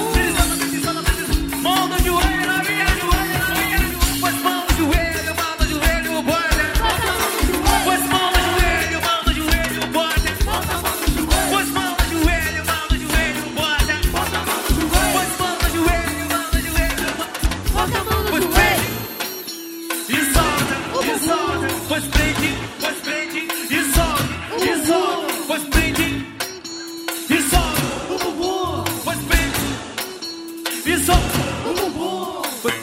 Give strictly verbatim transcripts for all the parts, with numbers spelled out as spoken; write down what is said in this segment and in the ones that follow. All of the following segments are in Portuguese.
Prende, solta, prende, solta, prende. Mão no joelho, novinha, joelho, novinha. Pois mão no joelho, mão no joelho, bota. Pois mão no joelho, mão no joelho, bota. Pois mão no joelho, mão no joelho, bota. Pois mão no joelho, mão no joelho, bota. Pois prende e solta, e solta. Pois prende, pois prende e solta, e solta. Pois prende e solta. Pois prende e solta. Pois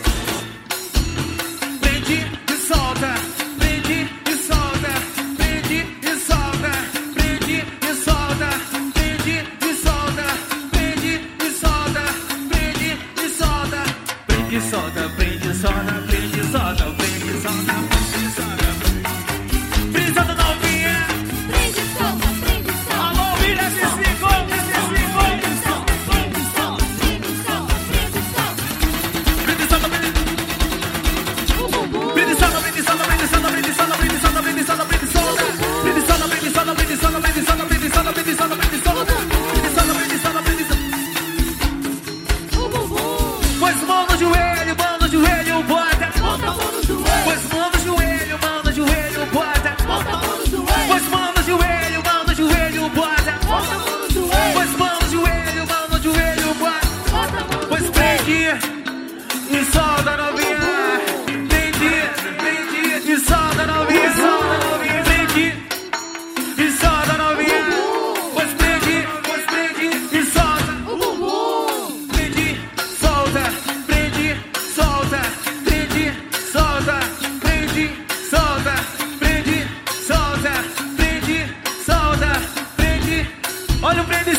prende e solta. Prende e solta. Prende e solta. Prende e solta. Prende e solta. Prende e solta. Prende e solta. Prende e solta. Prende e solta. Prende e solta. Prende e solta. Prende e solta. Prende e solta novinha. Prende e solta, prende e solta. Alô, filha, se cinco, se cinco. Prende e solta, prende e solta, prende e solta, prende e solta. Prende e solta, prende O bumbum. Prende e solta, prende e solta, prende e solta, prende e solta, prende e solta, prende e solta, prende e solta. Prende e solta, prende e solta, prende e solta, prende e solta, prende e solta, prende e solta, prende e solta. Prende e solta, prende e solta, prende e solta. O bumbum. Pois mão no joelho, mão no joelho, bota. Bota a mão no joelho. Pois mão no joelho, mão no joelho, bota. Bota a mão no joelho. Pois mão no joelho, mão no joelho, bota. Bota a mão no joelho. Pois mão no joelho, mão no joelho, bota. Bota a mão no Pois joelho. prende e solta novinha. Prende, prende e solta novinha. Solta novinha. Prende e solta novinha. Pois prende, pois prende e solta. O bumbum. Prende, solta, prende, solta, prende, solta, prende, solta, prende, solta, prende, solta, prende. Olha o prende,